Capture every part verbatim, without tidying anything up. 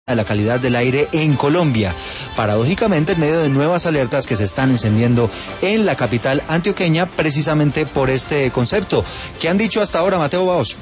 de la calidad del aire en Colombia, paradójicamente en medio de nuevas alertas que se están encendiendo en la capital antioqueña precisamente por este concepto. ¿Qué han dicho hasta ahora, Mateo Baos?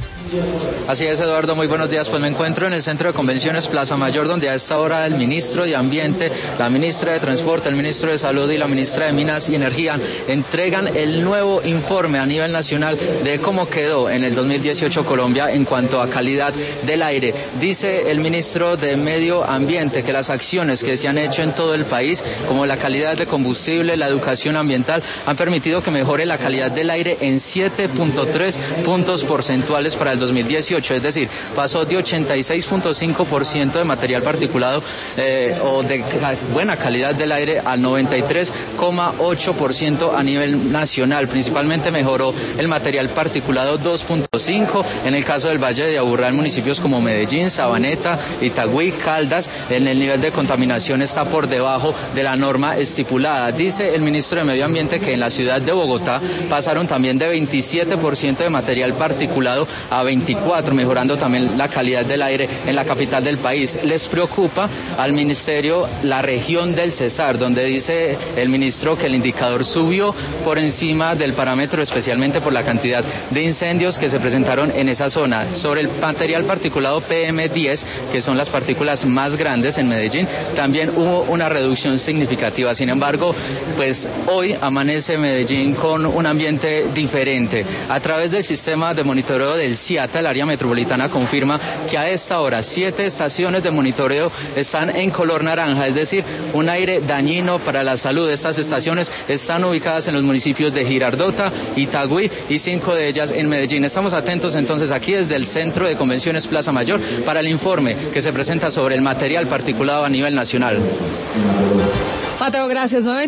Así es, Eduardo, muy buenos días. Pues me encuentro en el Centro de Convenciones Plaza Mayor, donde a esta hora el ministro de Ambiente, la ministra de Transporte, el ministro de Salud y la ministra de Minas y Energía entregan el nuevo informe a nivel nacional de cómo quedó en el dos mil dieciocho Colombia en cuanto a calidad del aire. Dice el ministro de Medio Ambiente que las acciones que se han hecho en todo el país, como la calidad de combustible, la educación ambiental, han permitido que mejore la calidad del aire en siete punto tres puntos porcentuales para el dos mil dieciocho, es decir, pasó de ochenta y seis punto cinco por ciento de material particulado eh, o de ca- buena calidad del aire al noventa y tres coma ocho por ciento a nivel nacional. Principalmente mejoró el material particulado dos punto cinco, en el caso del Valle de Aburrá, en municipios como Medellín, Sabaneta, Itagüí, Caldas, en el nivel de contaminación está por debajo de la norma estipulada. Dice el ministro de Medio Ambiente que en la ciudad de Bogotá pasaron también de veintisiete por ciento de material particulado a veinticuatro, mejorando también la calidad del aire en la capital del país. Les preocupa al ministerio la región del Cesar, donde dice el ministro que el indicador subió por encima del parámetro, especialmente por la cantidad de incendios que se presentaron en esa zona. Sobre el material particulado P M diez, que son las partículas más grandes en Medellín, también hubo una reducción significativa. Sin embargo, pues hoy amanece Medellín con un ambiente diferente. A través del sistema de monitoreo del CIATA, el área metropolitana confirma que a esta hora siete estaciones de monitoreo están en color naranja, es decir, un aire dañino para la salud. Estas estaciones están ubicadas en los municipios de Girardota, Itagüí y cinco de ellas en Medellín. Estamos atentos entonces aquí desde el Centro de Convenciones Plaza Mayor para el informe que se presenta sobre el material particulado a nivel nacional. Mateo, gracias.